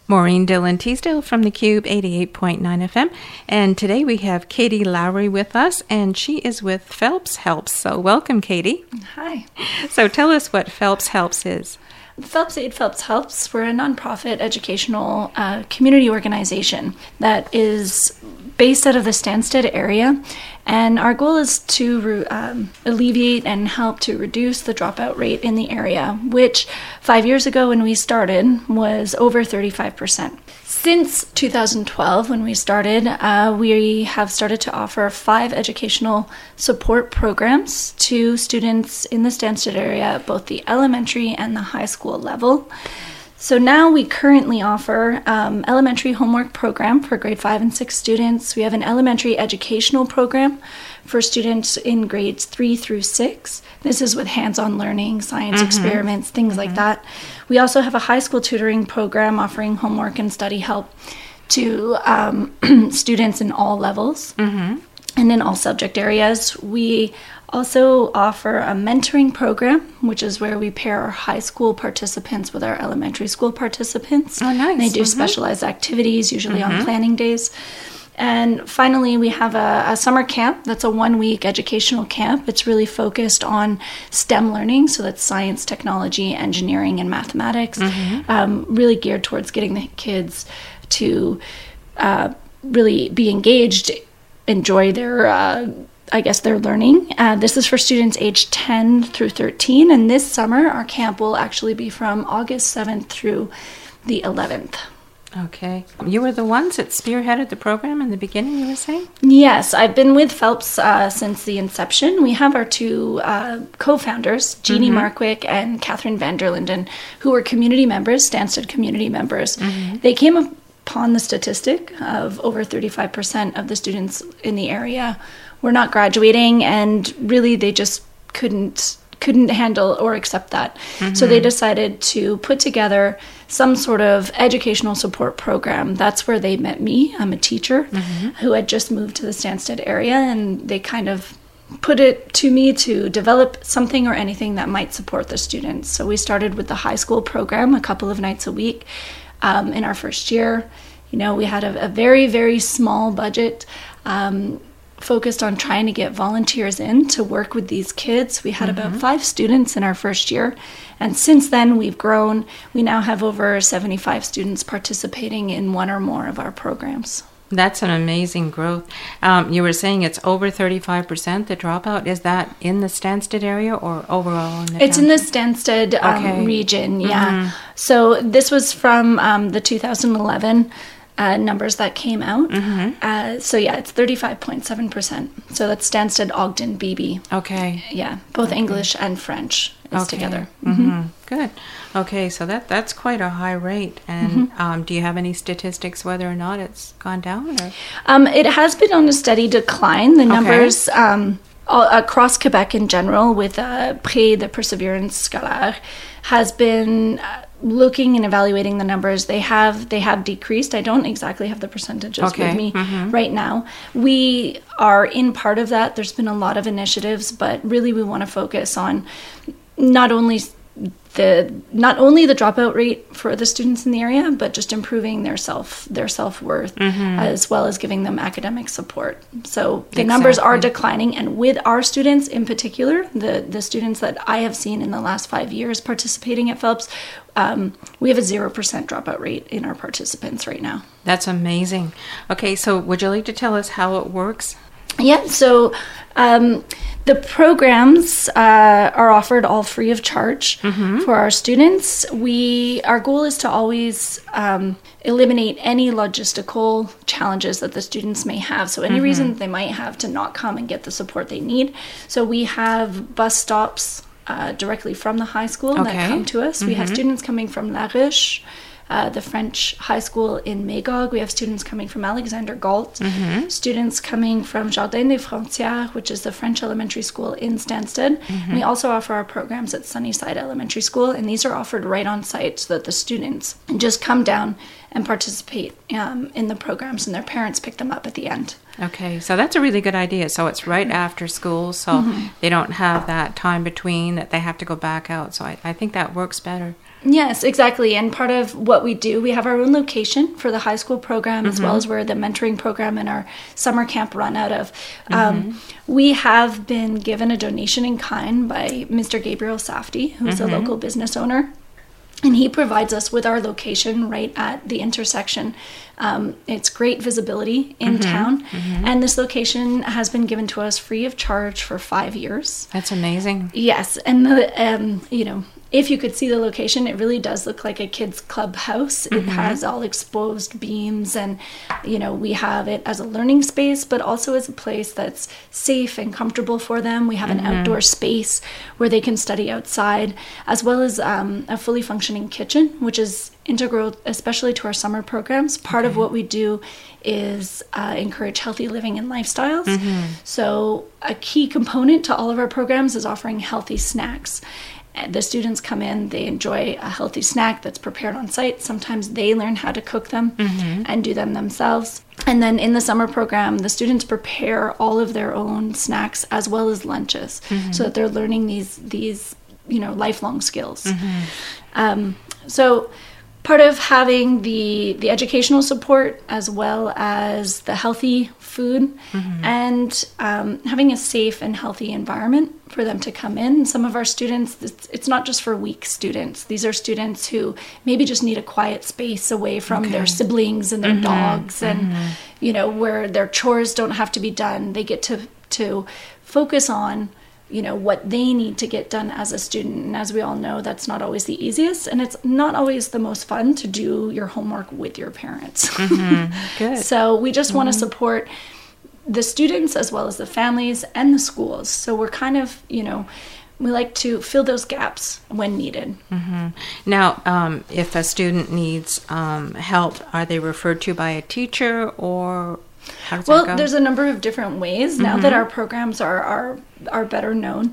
Maureen Dillon Teasdale from the Cube 88.9 FM. And today we have Katie Lowry with us, and she is with Phelps Helps. So welcome, Katie. Hi. So tell us what Phelps Helps is. Phelps Aid Phelps Helps. We're a nonprofit educational community organization that is based out of the Stansted area. And our goal is to alleviate and help to reduce the dropout rate in the area, which 5 years ago when we started was over 35%. Since 2012, when we started, we have started to offer 5 educational support programs to students in the Stansted area at both the elementary and the high school level. So now we currently offer elementary homework program for grade 5 and 6 students. We have an elementary educational program for students in grades 3 through 6. This is with hands-on learning, science experiments, things like that. We also have a high school tutoring program offering homework and study help to students in all levels and in all subject areas. We also offer a mentoring program, which is where we pair our high school participants with our elementary school participants. Oh, nice. And they do specialized activities, usually on planning days. And finally, we have a summer camp that's a 1-week educational camp. It's really focused on STEM learning, so that's science, technology, engineering, and mathematics, really geared towards getting the kids to really be engaged, enjoy their their learning. This is for students aged 10 through 13, and this summer our camp will actually be from August 7th through the 11th. Okay. You were the ones that spearheaded the program in the beginning, you were saying? Yes, I've been with Phelps since the inception. We have our 2 co-founders, Jeannie Markwick and Catherine van der Linden, who were community members, Stansted community members. They came upon the statistic of over 35% of the students in the area were not graduating, and really they just couldn't handle or accept that. So they decided to put together some sort of educational support program. That's where they met me. I'm a teacher who had just moved to the Stansted area, and they kind of put it to me to develop something or anything that might support the students. So we started with the high school program a couple of nights a week in our first year. You know, we had a very, very small budget, focused on trying to get volunteers in to work with these kids. We had about 5 students in our first year, and since then we've grown. We now have over 75 students participating in one or more of our programs. That's an amazing growth. You were saying it's over 35%, the dropout. Is that in the Stansted area or overall in the It's in the Stansted region, yeah. So this was from the 2011 numbers that came out. So yeah, it's 35.7%. So that's Stansted, Ogden, BB. Okay. Yeah, both English and French is together. Good. Okay, so that's quite a high rate. And do you have any statistics whether or not it's gone down? Or? It has been on a steady decline. The numbers across Quebec in general with Pré, the Perseverance Scolaire, has been looking and evaluating the numbers. They have decreased. I don't exactly have the percentages with me right now. We are in part of that. There's been a lot of initiatives, but really we want to focus on not only the dropout rate for the students in the area, but just improving their self-worth, as well as giving them academic support. So the numbers are declining, and with our students in particular, the students that I have seen in the last 5 years participating at Phelps, we have a 0% dropout rate in our participants right now. That's amazing. Okay, so would you like to tell us how it works? Yeah, so the programs are offered all free of charge for our students. Our goal is to always eliminate any logistical challenges that the students may have. So any reason that they might have to not come and get the support they need. So we have bus stops directly from the high school that come to us. We have students coming from La Ruche, the French high school in Magog. We have students coming from Alexander Galt, students coming from Jardin des Frontières, which is the French elementary school in Stansted. We also offer our programs at Sunnyside Elementary School, and these are offered right on site so that the students just come down and participate in the programs, and their parents pick them up at the end. Okay, so that's a really good idea. So it's right after school, so they don't have that time between that they have to go back out. So I think that works better. Yes, exactly. And part of what we do, we have our own location for the high school program, as well as where the mentoring program and our summer camp run out of. We have been given a donation in kind by Mr. Gabriel Safdie, who's a local business owner. And he provides us with our location right at the intersection. It's great visibility in town. And this location has been given to us free of charge for 5 years. That's amazing. Yes. And, if you could see the location, it really does look like a kids' clubhouse. It has all exposed beams, and, we have it as a learning space, but also as a place that's safe and comfortable for them. We have an outdoor space where they can study outside, as well as a fully functioning kitchen, which is integral, especially to our summer programs. Part of what we do is encourage healthy living and lifestyles. So a key component to all of our programs is offering healthy snacks. The students come in, they enjoy a healthy snack that's prepared on site. Sometimes they learn how to cook them and do them themselves. And then in the summer program, the students prepare all of their own snacks as well as lunches, so that they're learning these lifelong skills. So part of having the educational support as well as the healthy food and having a safe and healthy environment for them to come in. Some of our students, it's not just for weak students. These are students who maybe just need a quiet space away from their siblings and their dogs and, where their chores don't have to be done. They get to focus on what they need to get done as a student. And as we all know, that's not always the easiest. And it's not always the most fun to do your homework with your parents. Good. So we just want to support the students as well as the families and the schools. So we're kind of, we like to fill those gaps when needed. Now, if a student needs help, are they referred to by a teacher, or how does that go? There's a number of different ways now that our programs are better known.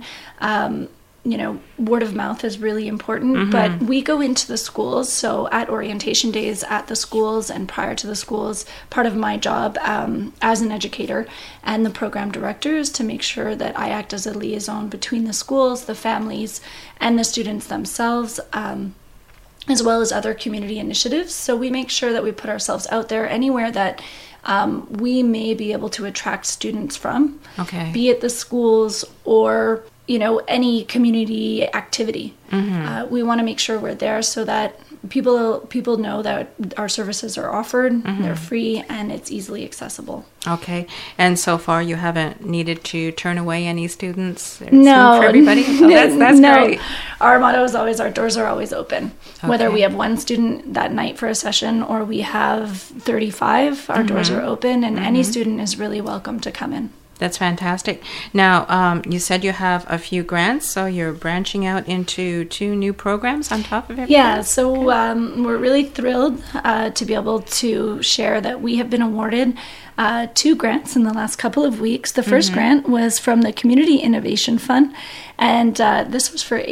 Word of mouth is really important, but we go into the schools. So at orientation days at the schools and prior to the schools, part of my job as an educator and the program director is to make sure that I act as a liaison between the schools, the families, and the students themselves, as well as other community initiatives. So we make sure that we put ourselves out there anywhere that we may be able to attract students from, be it the schools or any community activity. We want to make sure we're there so that people know that our services are offered, they're free, and it's easily accessible. Okay. And so far you haven't needed to turn away any students? No. For everybody? So that's great. Our motto is always, our doors are always open. Whether we have one student that night for a session or we have 35, our doors are open, and any student is really welcome to come in. That's fantastic. Now, you said you have a few grants, so you're branching out into 2 new programs on top of everything? Yeah, so we're really thrilled to be able to share that we have been awarded 2 grants in the last couple of weeks. The first grant was from the Community Innovation Fund, and this was for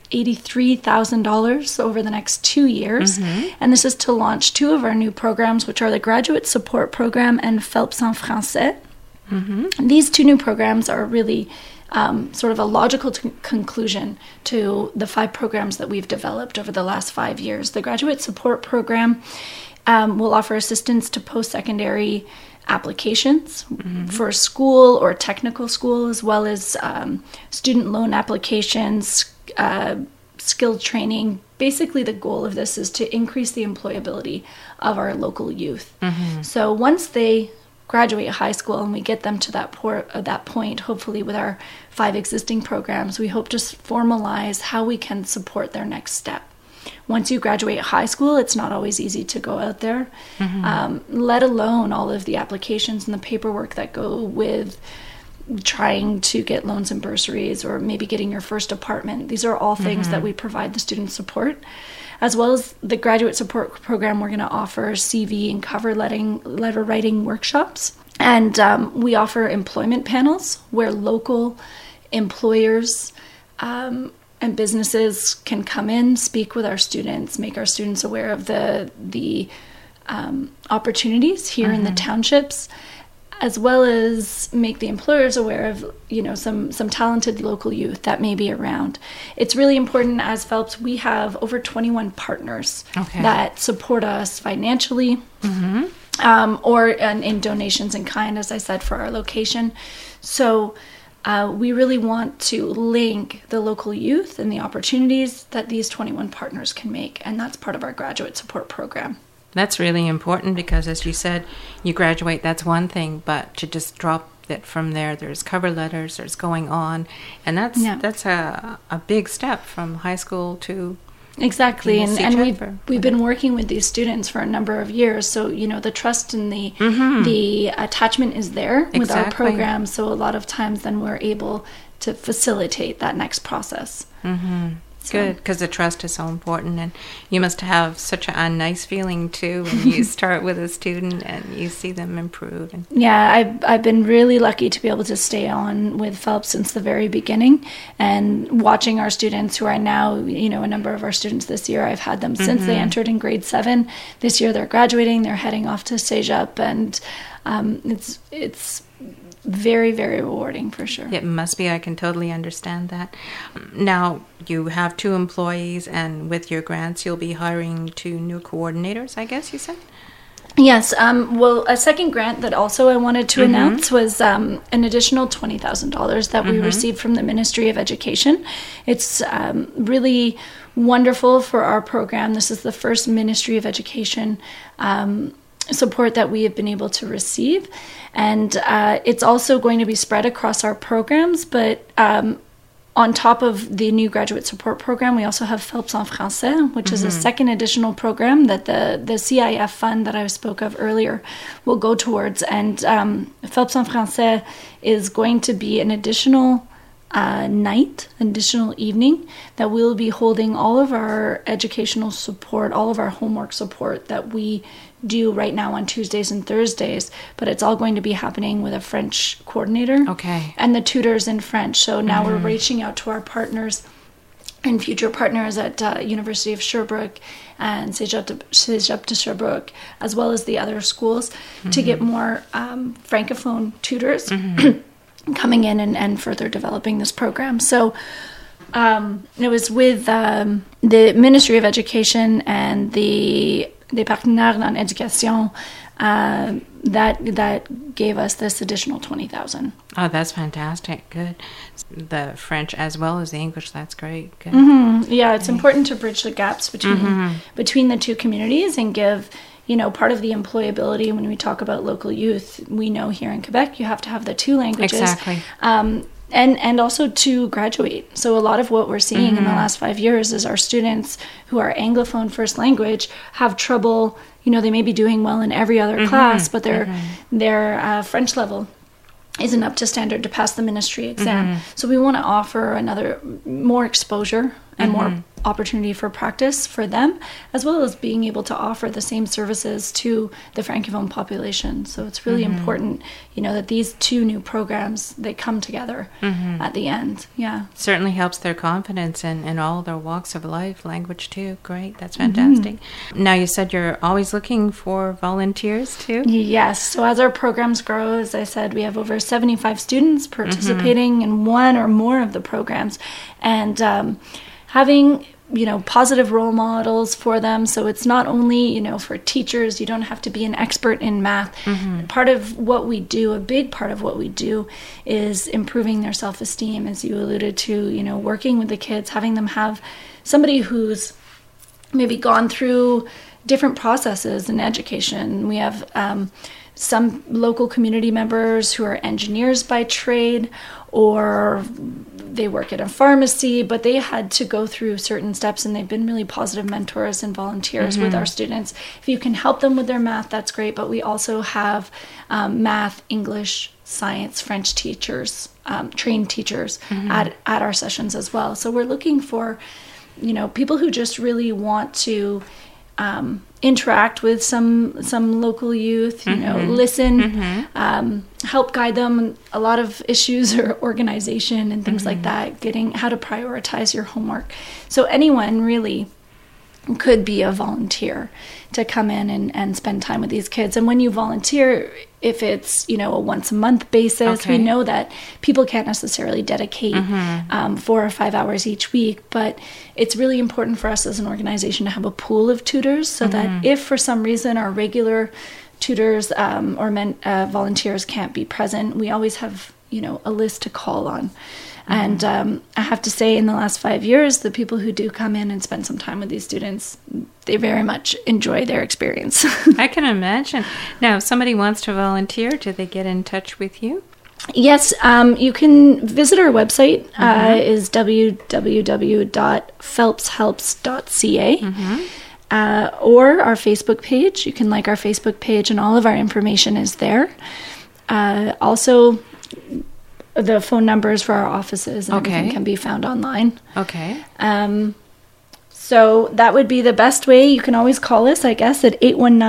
$83,000 over the next 2 years. And this is to launch 2 of our new programs, which are the Graduate Support Program and Phelps en Français. These 2 new programs are really sort of a logical conclusion to the 5 programs that we've developed over the last 5 years. The Graduate Support Program will offer assistance to post-secondary applications for school or technical school, as well as student loan applications, skill training. Basically, the goal of this is to increase the employability of our local youth. So once they graduate high school and we get them to that point, hopefully with our 5 existing programs, we hope to formalize how we can support their next step. Once you graduate high school, it's not always easy to go out there, let alone all of the applications and the paperwork that go with trying to get loans and bursaries or maybe getting your first apartment. These are all things that we provide the student support. As well as the Graduate Support Program, we're going to offer CV and cover letter writing workshops. And we offer employment panels where local employers and businesses can come in, speak with our students, make our students aware of the opportunities here in the townships, as well as make the employers aware of, some talented local youth that may be around. It's really important. As Phelps, we have over 21 partners that support us financially, or in donations in kind, as I said, for our location. So we really want to link the local youth and the opportunities that these 21 partners can make, and that's part of our graduate support program. That's really important because, as you said, you graduate, that's one thing, but to just drop it from there, there's cover letters, there's going on, and that's a big step from high school to... Exactly, and we've been working with these students for a number of years, so the trust and the attachment is there with our program. So a lot of times, then we're able to facilitate that next process. Good, because the trust is so important, and you must have such a nice feeling too when you start with a student and you see them improve. Yeah, I've been really lucky to be able to stay on with Phelps since the very beginning, and watching our students who are now, a number of our students this year, I've had them since they entered in grade 7. This year they're graduating, they're heading off to Cégep, and it's very, very rewarding for sure. It must be. I can totally understand that. Now, you have 2 employees, and with your grants, you'll be hiring 2 new coordinators, I guess you said? Yes. Well, a second grant that also I wanted to announce was an additional $20,000 that we received from the Ministry of Education. It's really wonderful for our program. This is the first Ministry of Education support that we have been able to receive, and it's also going to be spread across our programs, but on top of the new graduate support program, we also have Phelps en Français, which is a second additional program that the CIF fund that I spoke of earlier will go towards, and Phelps en Français is going to be an additional additional evening that we'll be holding all of our educational support, all of our homework support that we do right now on Tuesdays and Thursdays, but it's all going to be happening with a French coordinator and the tutors in French. So now we're reaching out to our partners and future partners at University of Sherbrooke and Cégep de Sherbrooke, as well as the other schools, to get more Francophone tutors coming in and further developing this program. So it was with the Ministry of Education and the Partenaires en Éducation that gave us this additional $20,000. Oh, that's fantastic. Good. The French as well as the English, that's great. Good. Yeah, it's important to bridge the gaps between the two communities and give, part of the employability when we talk about local youth. We know here in Quebec you have to have the 2 languages. Exactly. And also to graduate. So a lot of what we're seeing in the last 5 years is our students who are Anglophone first language have trouble, they may be doing well in every other class, but their French level isn't up to standard to pass the ministry exam. So we want to offer more exposure and more opportunity for practice for them, as well as being able to offer the same services to the Francophone population. So it's really important, that these 2 new programs, they come together at the end. Yeah. Certainly helps their confidence in all their walks of life, language too. Great. That's fantastic. Now, you said you're always looking for volunteers too? Yes. So as our programs grow, as I said, we have over 75 students participating in one or more of the programs, and having positive role models for them. So it's not only, for teachers, you don't have to be an expert in math. Part of what we do, a big part of what we do, is improving their self-esteem, as you alluded to, working with the kids, having them have somebody who's maybe gone through different processes in education. We have some local community members who are engineers by trade, or they work at a pharmacy, but they had to go through certain steps, and they've been really positive mentors and volunteers with our students. If you can help them with their math, that's great, but we also have math, English, science, French teachers, trained teachers at our sessions as well. So we're looking for, people who just really want to interact with some local youth, listen, help guide them a lot of issues or organization and things like that, getting how to prioritize your homework. So anyone really could be a volunteer to come in and spend time with these kids. And when you volunteer, if it's, a once a month basis, we know that people can't necessarily dedicate 4 or 5 hours each week, but it's really important for us as an organization to have a pool of tutors so that if for some reason our regular tutors or volunteers can't be present, we always have, a list to call on. And I have to say, in the last 5 years, the people who do come in and spend some time with these students, they very much enjoy their experience. I can imagine. Now, if somebody wants to volunteer, do they get in touch with you? Yes, you can visit our website, is www.phelpshelps.ca, or our Facebook page. You can like our Facebook page, and all of our information is there. Also, the phone numbers for our offices and everything can be found online. Okay. So that would be the best way. You can always call us, I guess, at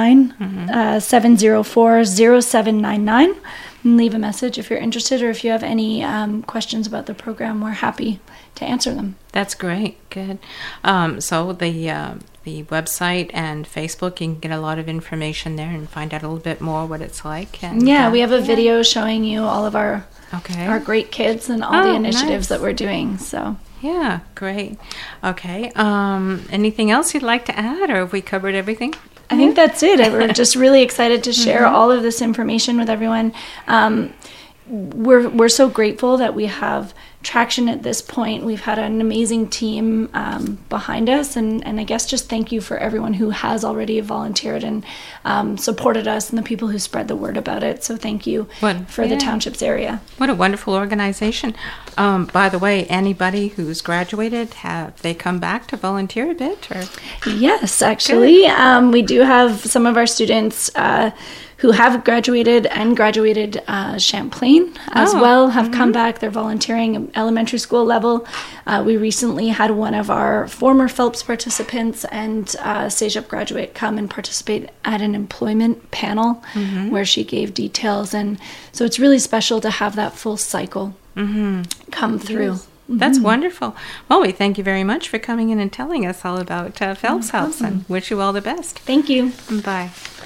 819-704-0799 and leave a message if you're interested, or if you have any questions about the program. We're happy to answer them. That's great. Good. So the website and Facebook, you can get a lot of information there and find out a little bit more what it's like. And, we have a video showing you all of our great kids and all the initiatives that we're doing. So yeah, great. Okay. Anything else you'd like to add, or have we covered everything? I think that's it. We're just really excited to share all of this information with everyone. We're so grateful that we have traction at this point. We've had an amazing team behind us, and I guess just thank you for everyone who has already volunteered and supported us, and the people who spread the word about it. So thank you for the township's area. What a wonderful organization. By the way, anybody who's graduated, have they come back to volunteer a bit? Or? Yes, actually. We do have some of our students who have graduated Champlain as well, have come back. They're volunteering at elementary school level. We recently had one of our former Phelps participants and CEGEP graduate come and participate at an employment panel where she gave details. And so it's really special to have that full cycle come through. That's wonderful. Well, we thank you very much for coming in and telling us all about Phelps House, and wish you all the best. Thank you. Bye.